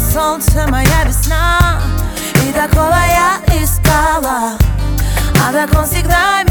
солнце, моя весна. И такого я искала, а так он всегда